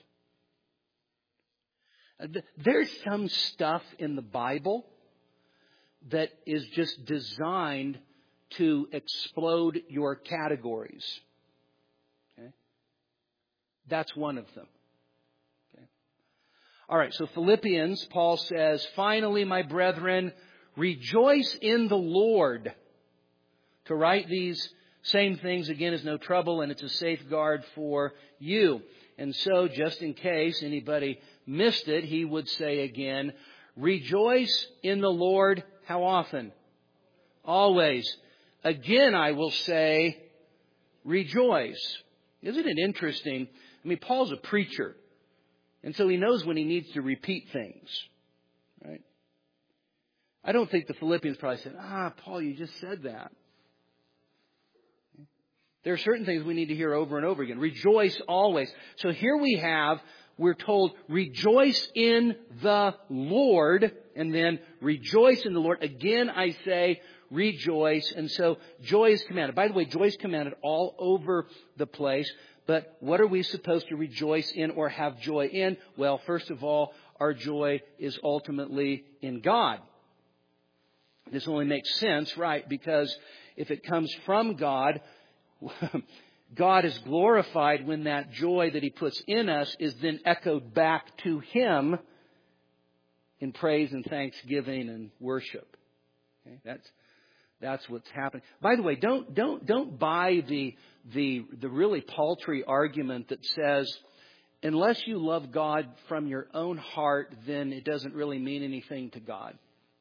There's some stuff in the Bible that is just designed to explode your categories. Okay? That's one of them. Okay? All right, so Philippians, Paul says, "Finally, my brethren, rejoice in the Lord." To write these same things again is no trouble, and it's a safeguard for you. And so, just in case anybody missed it, he would say again, rejoice in the Lord how often? Always. Again, I will say, rejoice. Isn't it interesting? I mean, Paul's a preacher, and so he knows when he needs to repeat things, right? I don't think the Philippians probably said, ah, Paul, you just said that. There are certain things we need to hear over and over again. Rejoice always. So here we have, we're told, rejoice in the Lord. And then rejoice in the Lord. Again, I say, rejoice. And so joy is commanded. By the way, joy is commanded all over the place. But what are we supposed to rejoice in or have joy in? Well, first of all, our joy is ultimately in God. This only makes sense, right? Because if it comes from God, God is glorified when that joy that He puts in us is then echoed back to Him in praise and thanksgiving and worship. Okay? That's that's what's happening. By the way, don't don't don't buy the the the really paltry argument that says unless you love God from your own heart, then it doesn't really mean anything to God.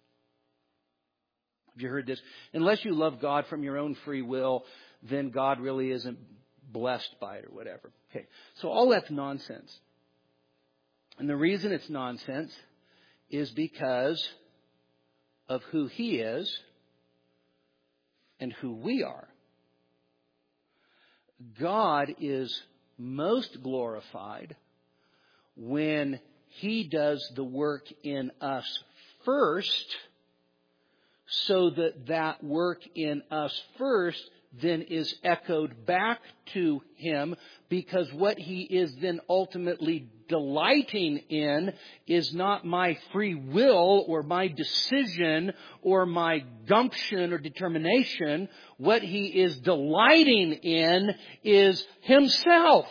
Have you heard this? Unless you love God from your own free will, then God really isn't blessed by it or whatever. Okay, so all that's nonsense. And the reason it's nonsense is because of who He is and who we are. God is most glorified when He does the work in us first, so that that work in us first then is echoed back to Him, because what He is then ultimately delighting in is not my free will or my decision or my gumption or determination. What He is delighting in is Himself.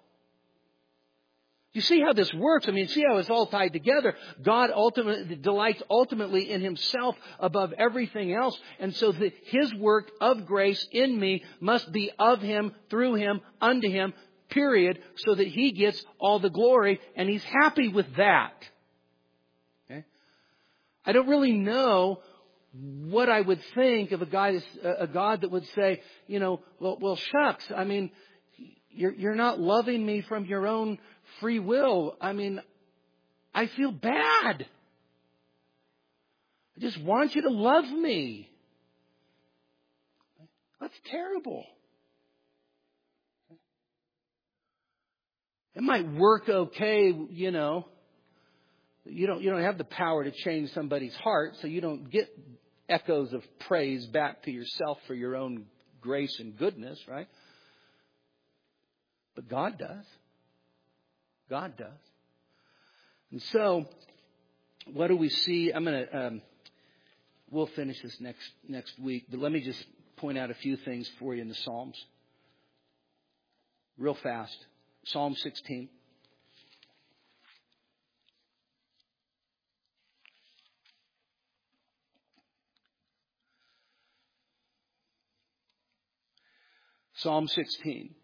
You see how this works? I mean, see how it's all tied together. God ultimately delights ultimately in Himself above everything else. And so the, His work of grace in me must be of Him, through Him, unto Him, period, so that He gets all the glory, and He's happy with that. Okay? I don't really know what I would think of a guy, a God that would say, you know, well, well shucks, I mean, you're, you're not loving me from your own free will. I mean, I feel bad. I just want you to love me. That's terrible. It might work okay, you know. You don't, you don't have the power to change somebody's heart, so you don't get echoes of praise back to yourself for your own grace and goodness, right? But God does. God does. And so, what do we see? I'm going to, um, we'll finish this next, next week, but let me just point out a few things for you in the Psalms. Real fast. Psalm sixteen. Psalm sixteen.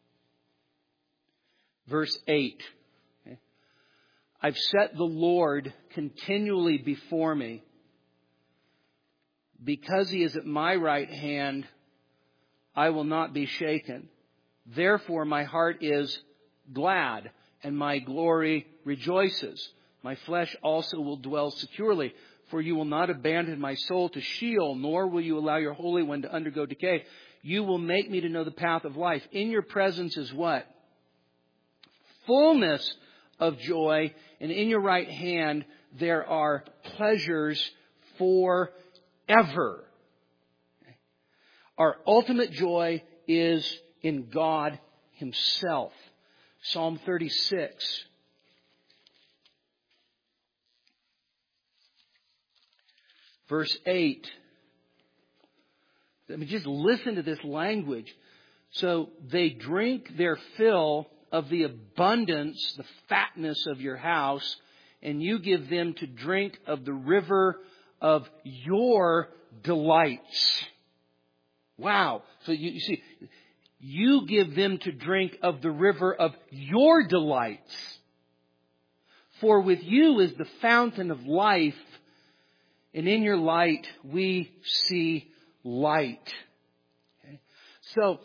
Verse eight. Okay. I've set the Lord continually before me. Because He is at my right hand, I will not be shaken. Therefore my heart is glad, and my glory rejoices. My flesh also will dwell securely, for you will not abandon my soul to Sheol, nor will you allow your Holy One to undergo decay. You will make me to know the path of life. In your presence is what? Fullness of joy, and in your right hand there are pleasures forever. Our ultimate joy is in God Himself. Psalm thirty-six. Verse eight. I mean, just listen to this language. So they drink their fill of the abundance, the fatness of your house, and you give them to drink of the river of your delights. Wow. So you, you see, you give them to drink of the river of your delights. For with you is the fountain of life, and in your light we see light. Okay? So,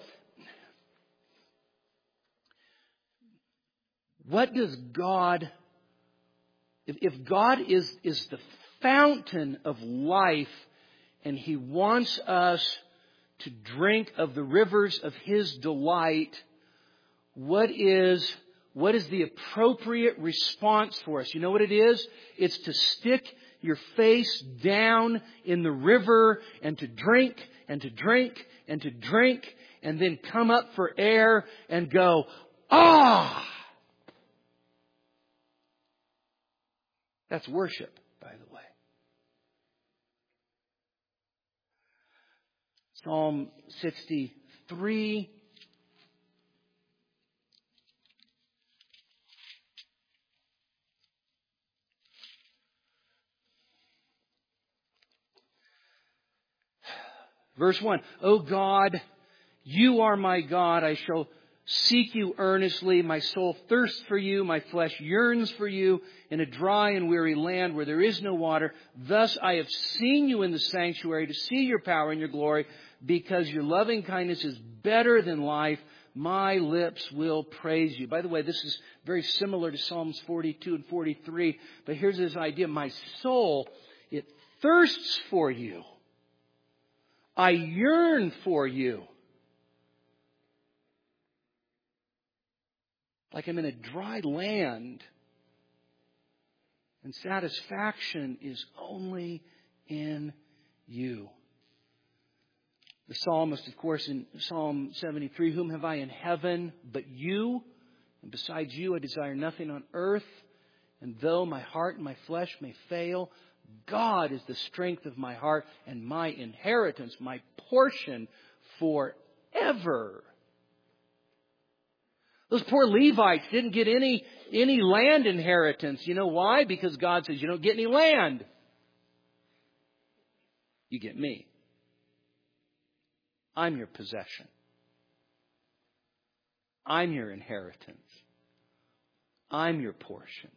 what does God, if, if God is, is the fountain of life, and He wants us to drink of the rivers of His delight, what is, what is the appropriate response for us? You know what it is? It's to stick your face down in the river and to drink and to drink and to drink and then come up for air and go, ah! That's worship, by the way. Psalm sixty-three. Verse one. O God, you are my God. I shall seek you earnestly. My soul thirsts for you. My flesh yearns for you in a dry and weary land where there is no water. Thus I have seen you in the sanctuary to see your power and your glory, because your loving kindness is better than life. My lips will praise you. By the way, this is very similar to Psalms forty-two and forty-three. But here's this idea. My soul, it thirsts for you. I yearn for you. Like I'm in a dry land. And satisfaction is only in you. The psalmist, of course, in Psalm seventy-three, whom have I in heaven but you? And besides you, I desire nothing on earth. And though my heart and my flesh may fail, God is the strength of my heart and my inheritance, my portion forever. Those poor Levites didn't get any, any land inheritance. You know why? Because God says, you don't get any land. You get me. I'm your possession. I'm your inheritance. I'm your portion.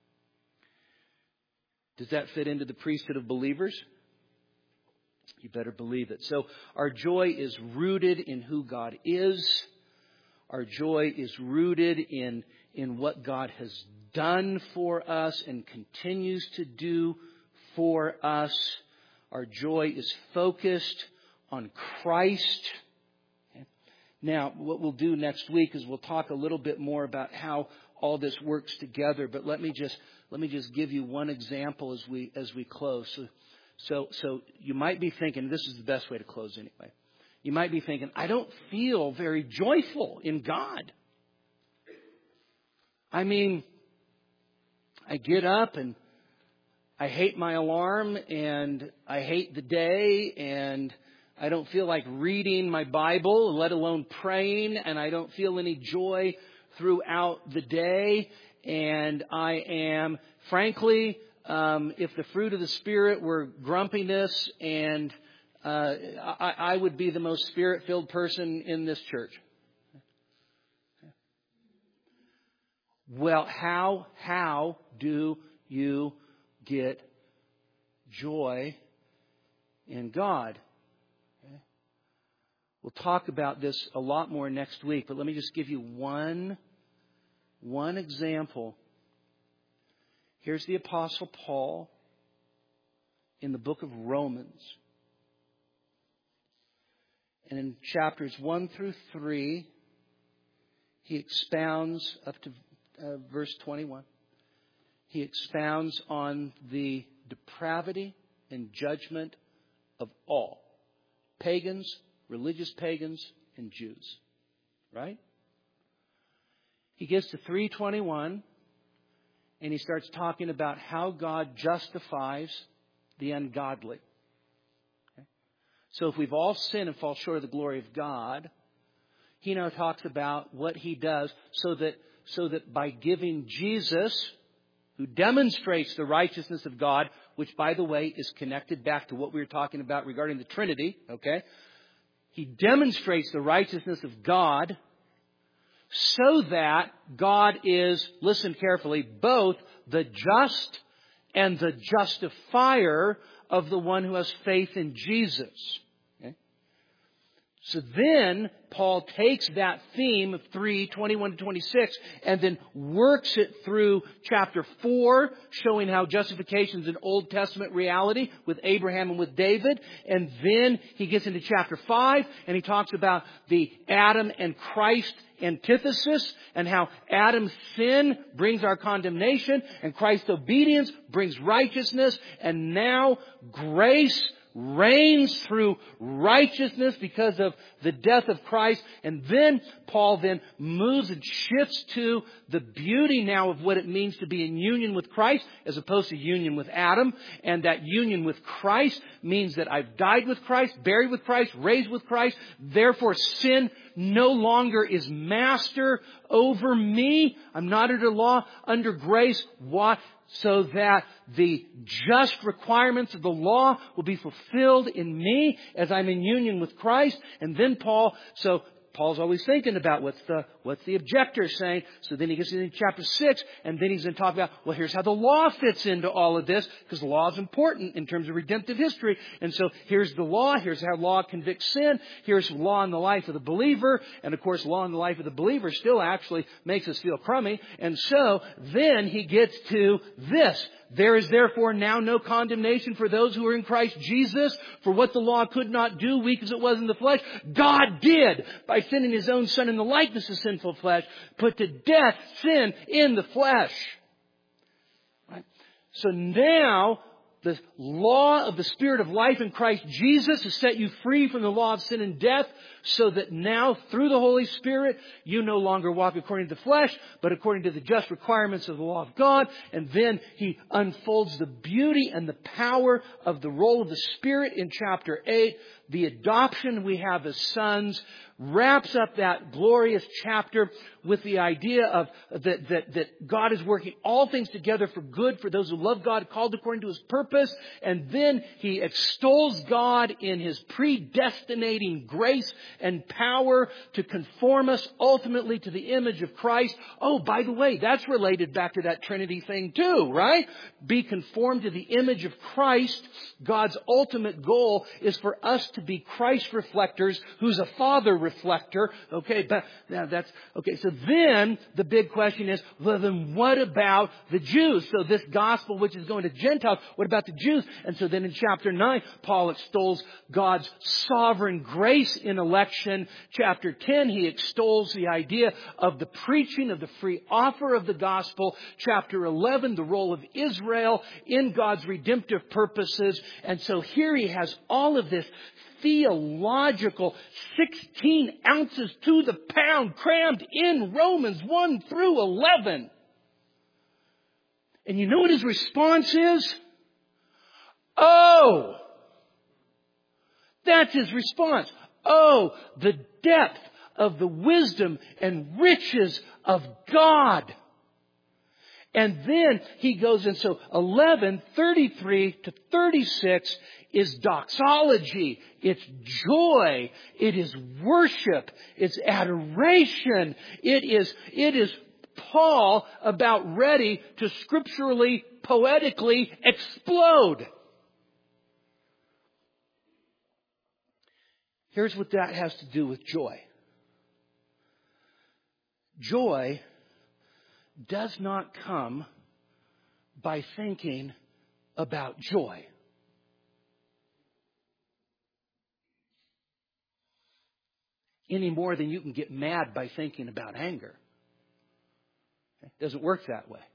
Does that fit into the priesthood of believers? You better believe it. So our joy is rooted in who God is. Our joy is rooted in, in what God has done for us and continues to do for us. Our joy is focused on Christ. Okay. Now, what we'll do next week is we'll talk a little bit more about how all this works together. But let me just let me just give you one example as we as we close. So, so, so you might be thinking, this is the best way to close anyway. You might be thinking, I don't feel very joyful in God. I mean, I get up and I hate my alarm, and I hate the day, and I don't feel like reading my Bible, let alone praying, and I don't feel any joy throughout the day. And I am, frankly, um, if the fruit of the Spirit were grumpiness, and uh, I, I would be the most Spirit-filled person in this church. Well, how, how do you get joy in God? Okay. We'll talk about this a lot more next week, but let me just give you one, one example. Here's the Apostle Paul in the book of Romans. And in chapters one through three, he expounds up to uh, verse twenty-one. He expounds on the depravity and judgment of all. Pagans, religious pagans, and Jews. Right? He gets to three twenty-one, and he starts talking about how God justifies the ungodly. Okay? So if we've all sinned and fall short of the glory of God, he now talks about what he does so that, so that by giving Jesus, who demonstrates the righteousness of God, which, by the way, is connected back to what we were talking about regarding the Trinity, okay? He demonstrates the righteousness of God so that God is, listen carefully, both the just and the justifier of the one who has faith in Jesus. So then Paul takes that theme of three, twenty-one to twenty-six, and then works it through chapter four, showing how justification is an Old Testament reality with Abraham and with David. And then he gets into chapter five, and he talks about the Adam and Christ antithesis, and how Adam's sin brings our condemnation, and Christ's obedience brings righteousness, and now grace reigns through righteousness because of the death of Christ. And then Paul then moves and shifts to the beauty now of what it means to be in union with Christ as opposed to union with Adam. And that union with Christ means that I've died with Christ, buried with Christ, raised with Christ. Therefore, sin no longer is master over me. I'm not under law, under grace. Why? So that the just requirements of the law will be fulfilled in me as I'm in union with Christ. And then Paul, so Paul's always thinking about what's the what's the objector saying. So then he gets into chapter six, and then he's going to talk about, well, here's how the law fits into all of this, because the law is important in terms of redemptive history. And so here's the law, here's how law convicts sin, here's law in the life of the believer, and of course law in the life of the believer still actually makes us feel crummy. And so then he gets to this. There is therefore now no condemnation for those who are in Christ Jesus. For what the law could not do, weak as it was in the flesh, God did by sending His own Son in the likeness of sinful flesh, put to death sin in the flesh. Right? So now the law of the Spirit of life in Christ Jesus has set you free from the law of sin and death, so that now through the Holy Spirit you no longer walk according to the flesh, but according to the just requirements of the law of God. And then he unfolds the beauty and the power of the role of the Spirit in chapter eight. The adoption we have as sons wraps up that glorious chapter with the idea of that, that, that God is working all things together for good for those who love God, called according to His purpose. And then he extols God in His predestinating grace and power to conform us ultimately to the image of Christ. Oh, by the way, that's related back to that Trinity thing too, right? Be conformed to the image of Christ. God's ultimate goal is for us to be Christ reflectors, who's a Father reflector. Okay, but now that's okay. So then the big question is, well, then what about the Jews? So this gospel, which is going to Gentiles, what about the Jews? And so then in chapter nine, Paul extols God's sovereign grace in election. Chapter ten, he extols the idea of the preaching of the free offer of the gospel. Chapter eleven, the role of Israel in God's redemptive purposes. And so here he has all of this theological sixteen ounces to the pound crammed in Romans one through eleven. And you know what his response is? Oh! That's his response. Oh, the depth of the wisdom and riches of God. And then he goes in, so eleven, thirty-three to thirty-six is doxology. It's joy. It is worship. It's adoration. It is, it is Paul about ready to scripturally, poetically explode. Here's what that has to do with joy. Joy does not come by thinking about joy. Any more than you can get mad by thinking about anger. It doesn't work that way.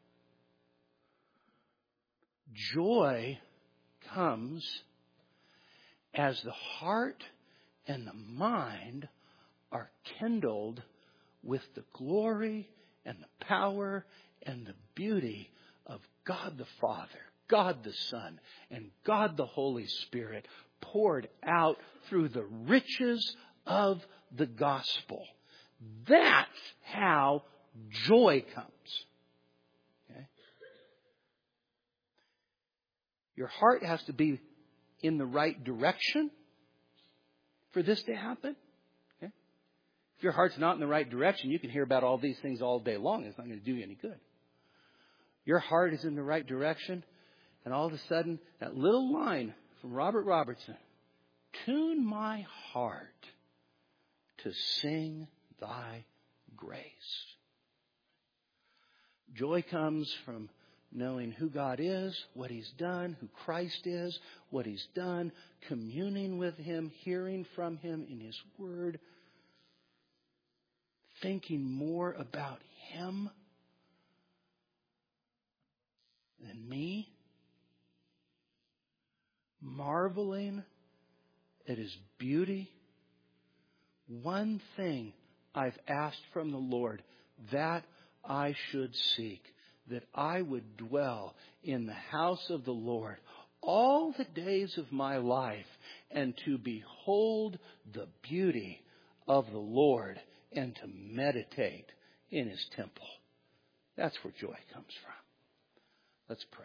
Joy comes as the heart and the mind are kindled with the glory and the power and the beauty of God the Father, God the Son, and God the Holy Spirit poured out through the riches of the gospel. That's how joy comes. Okay? Your heart has to be in the right direction for this to happen. Okay? If your heart's not in the right direction, you can hear about all these things all day long. It's not going to do you any good. Your heart is in the right direction, and all of a sudden, that little line from Robert Robertson, tune my heart to sing thy grace. Joy comes from knowing who God is, what He's done, who Christ is, what He's done, communing with Him, hearing from Him in His Word, thinking more about Him than me, marveling at His beauty. One thing I've asked from the Lord, that I should seek, that I would dwell in the house of the Lord all the days of my life, and to behold the beauty of the Lord and to meditate in His temple. That's where joy comes from. Let's pray.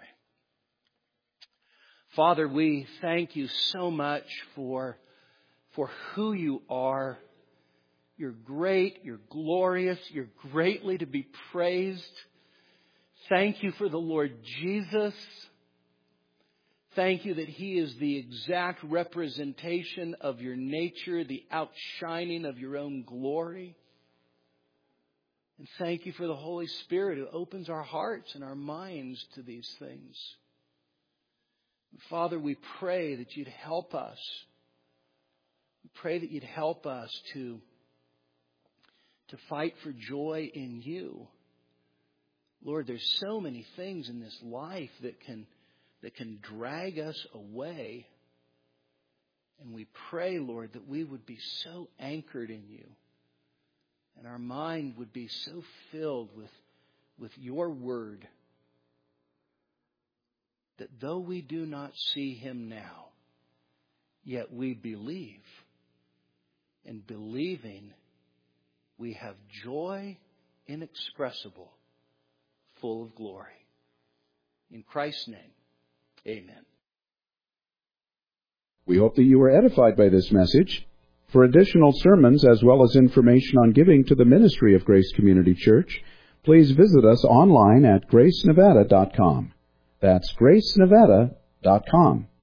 Father, we thank You so much for, for who You are. You're great, You're glorious, You're greatly to be praised. Thank You for the Lord Jesus. Thank You that He is the exact representation of Your nature, the outshining of Your own glory. And thank You for the Holy Spirit who opens our hearts and our minds to these things. And Father, we pray that You'd help us. We pray that You'd help us to to fight for joy in You. Lord, there's so many things in this life that can that can drag us away. And we pray, Lord, that we would be so anchored in You, and our mind would be so filled with, with Your Word, that though we do not see Him now, yet we believe. And believing, we have joy inexpressible, full of glory. In Christ's name, amen. We hope that you were edified by this message. For additional sermons as well as information on giving to the ministry of Grace Community Church, please visit us online at grace nevada dot com. That's grace nevada dot com.